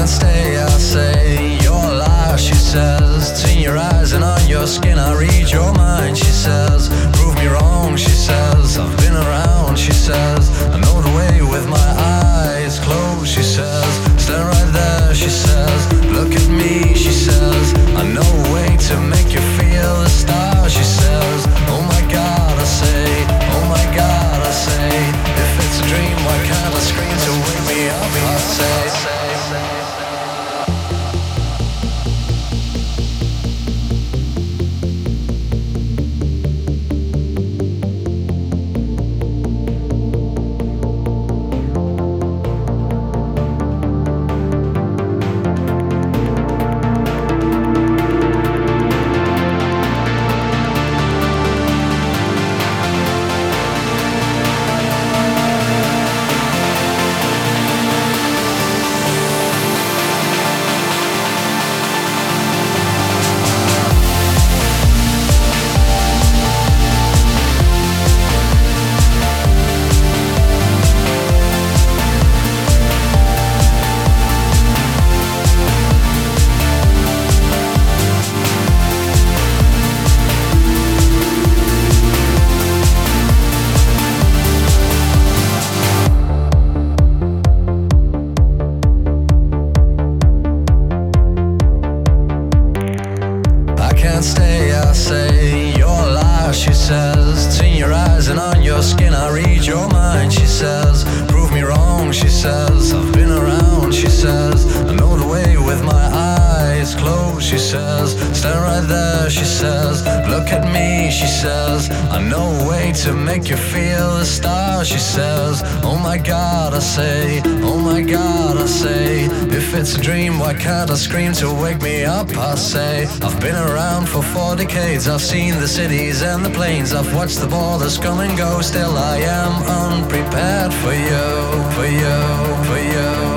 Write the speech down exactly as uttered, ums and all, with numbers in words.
can't stay, I say. You're a liar, she says. It's in your eyes and on your skin, I read your mind, she says. Prove me wrong, she says. I've been around, she says. I know the way with my eyes closed, she says. Stand right there, she says. Look at me, she says. I know a way to make you feel a star, she says. Oh my God, I say. Oh my God, I say. If it's a dream, why can't I scream to wake me up, I say. Stay, I say. You're a liar, she says. It's in your eyes and on your skin, I read your mind, she says. Prove me wrong, she says. I've been around, she says. I know the way with my eyes closed, she says. Stand right there, she says. Look at me, she says. I know a way to make you feel a star, she says. Oh my God, I say. Oh my God, I say. If it's a dream, why can't I scream to wake me up, I say. I've been around for four decades, I've seen the cities and the plains, I've watched the borders come and go. Still I am unprepared for you, for you, for you.